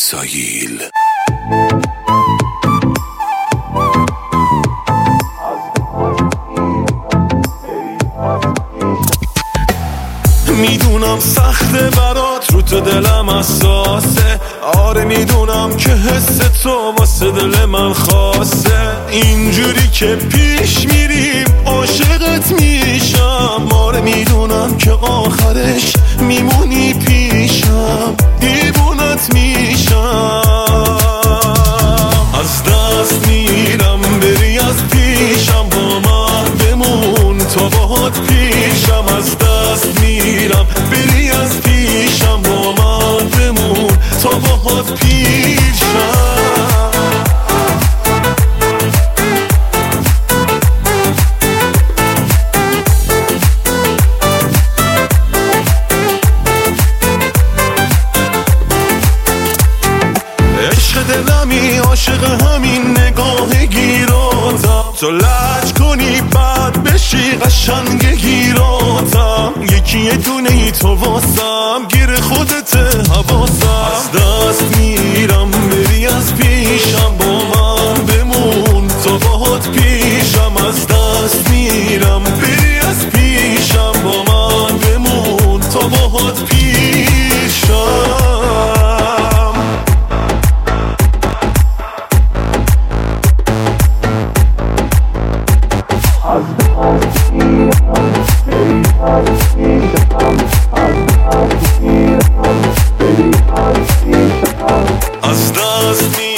اسرائیل. میدونم سخته برات، رو تو دلم اساسه. آره میدونم که حس تو واسه دل من خاصه. اینجوری که پیش میریم عاشقت میشم. آره میدونم که آخرش میمونی پیشم، دیوونت میشم. از دست میرم بری از پیشم، با من بمون تا باهات پیشم. از دست میرم بری از پیشم، با من بمون تا باهات پیشم. عشق دلمی عاشق همین نگاه گیراتم. تو لج کنی بعد بشی قشنگ گیراتم. یکی یه دونه ای تو واسم، گیر خودت حواسم. از دست میرم بری از پیشم، با من بمون تا باهات پیشم. از دست میرم بری از پیشم، با من بمون تا باهات پیشم. از دست